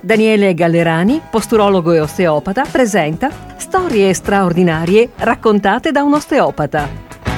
Daniele Gallerani, posturologo e osteopata, presenta storie straordinarie raccontate da un osteopata.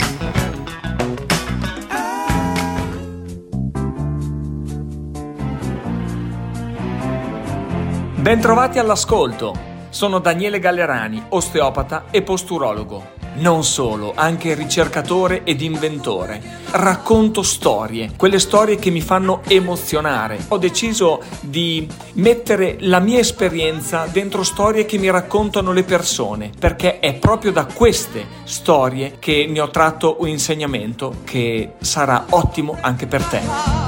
Bentrovati all'ascolto. Sono Daniele Gallerani, osteopata e posturologo. Non solo, anche ricercatore ed inventore. Racconto storie, quelle storie che mi fanno emozionare. Ho deciso di mettere la mia esperienza dentro storie che mi raccontano le persone, perché è proprio da queste storie che ne ho tratto un insegnamento che sarà ottimo anche per te.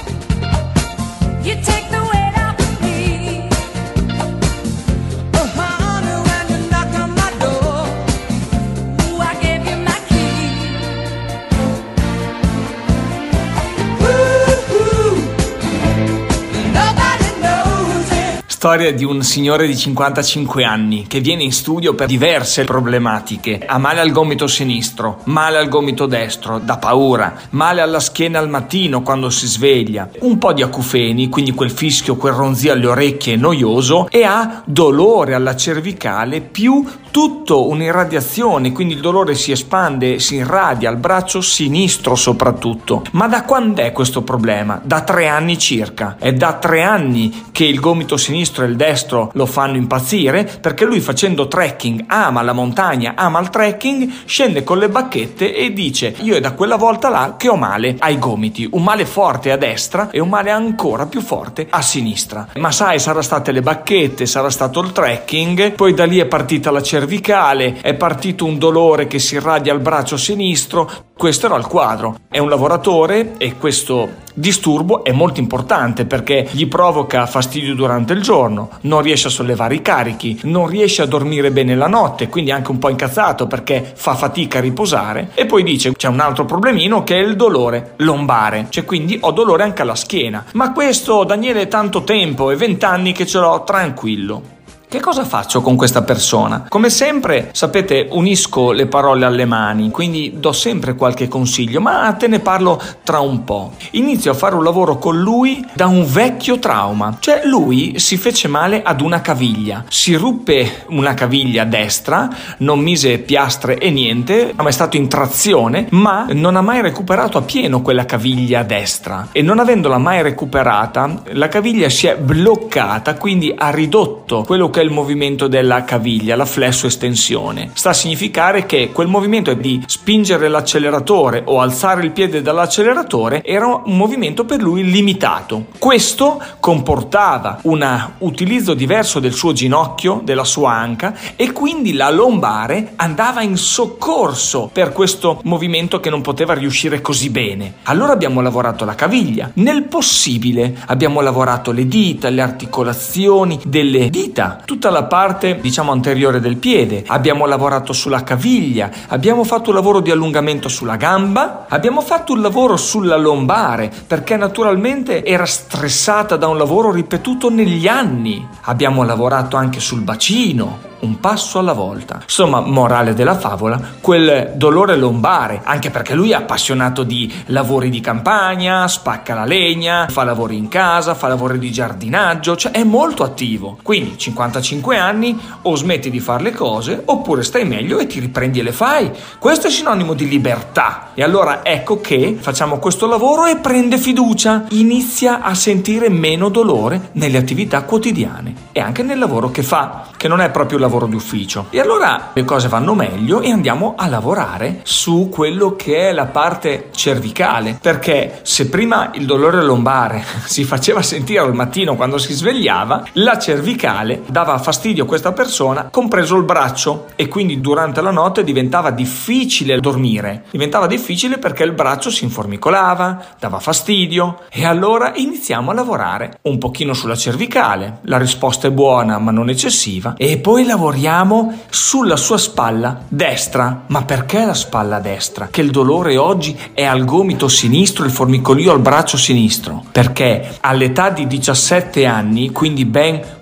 Storia di un signore di 55 anni che viene in studio per diverse problematiche. Ha male al gomito sinistro, male al gomito destro, da paura, male alla schiena al mattino quando si sveglia, un po' di acufeni, quindi quel fischio, quel ronzio alle orecchie noioso, e ha dolore alla cervicale più tutto un'irradiazione, quindi il dolore si espande, si irradia al braccio sinistro soprattutto. Ma da quando è questo problema? Da 3 anni circa. È da 3 anni che il gomito sinistro e il destro lo fanno impazzire, perché lui, facendo trekking, ama la montagna, ama il trekking, scende con le bacchette e dice: io è da quella volta là che ho male ai gomiti, un male forte a destra e un male ancora più forte a sinistra. Ma sai, sarà state le bacchette, sarà stato il trekking, poi da lì è partita la cervicale, è partito un dolore che si irradia al braccio sinistro. Questo era il quadro. È un lavoratore e questo disturbo è molto importante perché gli provoca fastidio durante il giorno, non riesce a sollevare i carichi, non riesce a dormire bene la notte, quindi anche un po' incazzato perché fa fatica a riposare. E poi dice: c'è un altro problemino che è il dolore lombare, cioè quindi ho dolore anche alla schiena. Ma questo, Daniele, è tanto tempo, è 20 anni che ce l'ho, tranquillo. Che cosa faccio con questa persona? Come sempre, sapete, unisco le parole alle mani, quindi do sempre qualche consiglio, ma te ne parlo tra un po'. Inizio a fare un lavoro con lui da un vecchio trauma, cioè lui si fece male ad una caviglia, si ruppe una caviglia destra, non mise piastre e niente, ma è stato in trazione, ma non ha mai recuperato a pieno quella caviglia destra, e non avendola mai recuperata, la caviglia si è bloccata, quindi ha ridotto quello che è il movimento della caviglia, la flesso estensione. Sta a significare che quel movimento di spingere l'acceleratore o alzare il piede dall'acceleratore era un movimento per lui limitato. Questo comportava un utilizzo diverso del suo ginocchio, della sua anca, e quindi la lombare andava in soccorso per questo movimento che non poteva riuscire così bene. Allora abbiamo lavorato la caviglia. Nel possibile abbiamo lavorato le dita, le articolazioni delle dita, tutta la parte, diciamo, anteriore del piede. Abbiamo lavorato sulla caviglia, abbiamo fatto un lavoro di allungamento sulla gamba, abbiamo fatto un lavoro sulla lombare perché naturalmente era stressata da un lavoro ripetuto negli anni. Abbiamo lavorato anche sul bacino, un passo alla volta. Insomma, morale della favola, quel dolore lombare, anche perché lui è appassionato di lavori di campagna, spacca la legna, fa lavori in casa, fa lavori di giardinaggio, cioè è molto attivo. Quindi 55 anni, o smetti di fare le cose oppure stai meglio e ti riprendi e le fai. Questo è sinonimo di libertà. E allora ecco che facciamo questo lavoro e prende fiducia, inizia a sentire meno dolore nelle attività quotidiane e anche nel lavoro che fa, che non è proprio il lavoro di ufficio. E allora le cose vanno meglio e andiamo a lavorare su quello che è la parte cervicale, perché se prima il dolore lombare si faceva sentire al mattino quando si svegliava, la cervicale dava fastidio a questa persona, compreso il braccio, e quindi durante la notte diventava difficile dormire, diventava difficile perché il braccio si informicolava, dava fastidio. E allora iniziamo a lavorare un pochino sulla cervicale, la risposta è buona ma non eccessiva, e poi lavoriamo sulla sua spalla destra. Ma perché la spalla destra? Che il dolore oggi è al gomito sinistro, il formicolio al braccio sinistro, perché all'età di 17 anni, quindi ben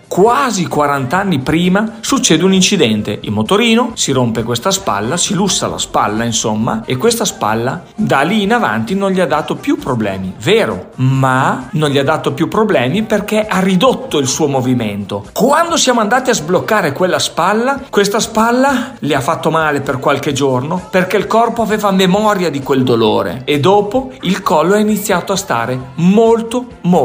quasi 40 anni prima succede un incidente. Il motorino si rompe questa spalla, si lussa la spalla insomma, e questa spalla da lì in avanti non gli ha dato più problemi. Vero, ma non gli ha dato più problemi perché ha ridotto il suo movimento. Quando siamo andati a sbloccare questa spalla le ha fatto male per qualche giorno perché il corpo aveva memoria di quel dolore, e dopo il collo ha iniziato a stare molto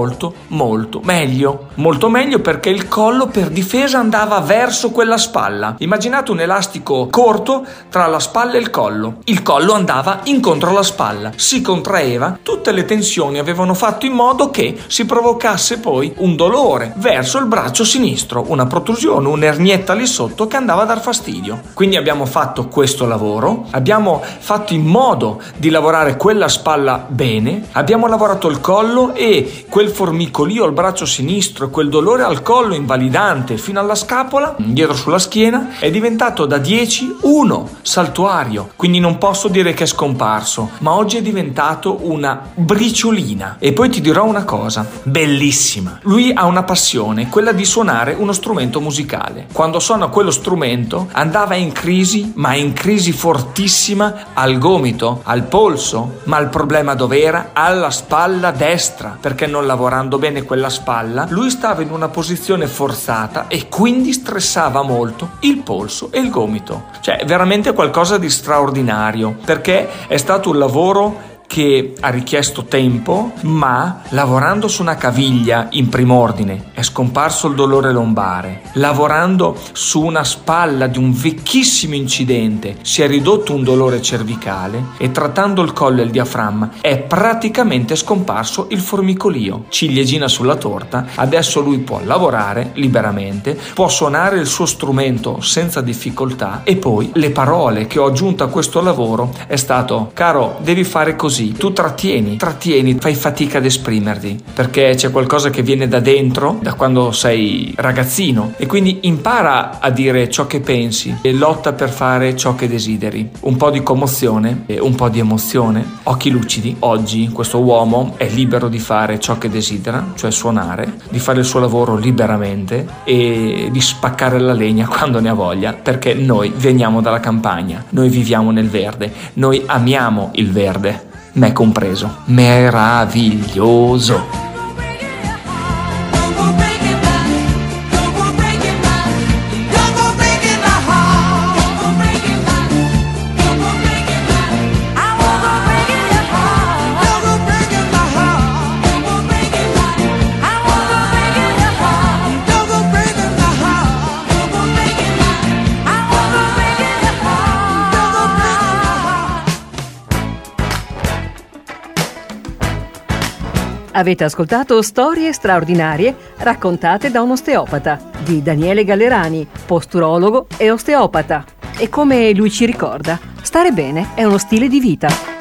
meglio perché il collo per difesa andava verso quella spalla. Immaginate un elastico corto tra la spalla e il collo andava incontro alla spalla, si contraeva, tutte le tensioni avevano fatto in modo che si provocasse poi un dolore verso il braccio sinistro, una protrusione, un'ernietta lì sotto che andava a dar fastidio. Quindi abbiamo fatto questo lavoro, abbiamo fatto in modo di lavorare quella spalla bene, abbiamo lavorato il collo, e quel formicolio al braccio sinistro, quel dolore al collo invalidante fino alla scapola, dietro sulla schiena, è diventato da 10 1 saltuario. Quindi non posso dire che è scomparso, ma oggi è diventato una briciolina. E poi ti dirò una cosa bellissima: lui ha una passione, quella di suonare uno strumento musicale. Quando suona quello strumento andava in crisi, ma in crisi fortissima, al gomito, al polso, ma il problema dov'era? Alla spalla destra, perché non lavorando bene quella spalla lui stava in una posizione forzata e quindi stressava molto il polso e il gomito. Cioè veramente qualcosa di straordinario, perché è stato un lavoro che ha richiesto tempo, ma lavorando su una caviglia in prim'ordine è scomparso il dolore lombare, lavorando su una spalla di un vecchissimo incidente si è ridotto un dolore cervicale, e trattando il collo e il diaframma è praticamente scomparso il formicolio. Ciliegina sulla torta, adesso lui può lavorare liberamente, può suonare il suo strumento senza difficoltà, e poi le parole che ho aggiunto a questo lavoro è stato: caro, devi fare così, tu trattieni, fai fatica ad esprimerti perché c'è qualcosa che viene da dentro da quando sei ragazzino, e quindi impara a dire ciò che pensi e lotta per fare ciò che desideri. Un po' di commozione e un po' di emozione, occhi lucidi. Oggi questo uomo è libero di fare ciò che desidera, cioè suonare, di fare il suo lavoro liberamente e di spaccare la legna quando ne ha voglia, perché noi veniamo dalla campagna, noi viviamo nel verde, noi amiamo il verde, me compreso. Meraviglioso. Avete ascoltato Storie straordinarie raccontate da un osteopata di Daniele Gallerani, posturologo e osteopata. E come lui ci ricorda, stare bene è uno stile di vita.